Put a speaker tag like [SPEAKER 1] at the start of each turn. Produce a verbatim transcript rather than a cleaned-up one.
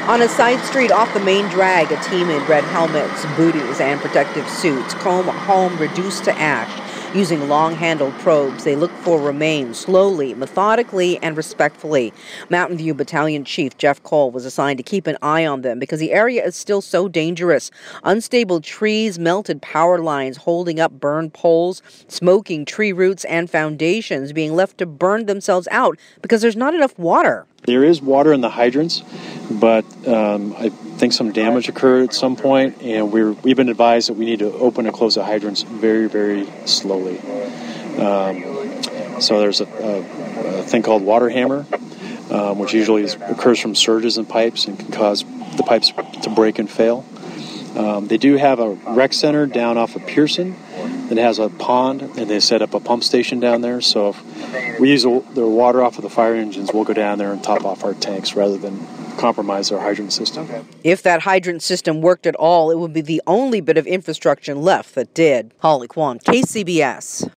[SPEAKER 1] On a side street off the main drag, a team in red helmets, booties, and protective suits comb a home reduced to ash. Using long-handled probes, they look for remains slowly, methodically, and respectfully. Mountain View Battalion Chief Jeff Cole was assigned to keep an eye on them because the area is still so dangerous. Unstable trees, melted power lines holding up burned poles, smoking tree roots, and foundations being left to burn themselves out because there's not enough water.
[SPEAKER 2] There is water in the hydrants, but um, I think some damage occurred at some point, and we're, we've been advised that we need to open and close the hydrants very, very slowly. Um, so there's a, a, a thing called water hammer, um, which usually is, occurs from surges in pipes and can cause the pipes to break and fail. Um, they do have a rec center down off of Pearson that has a pond, and they set up a pump station down there. So if we use the water off of the fire engines, we'll go down there and top off our tanks rather than compromise our hydrant system.
[SPEAKER 1] If that hydrant system worked at all, it would be the only bit of infrastructure left that did. Holly Kwan, K C B S.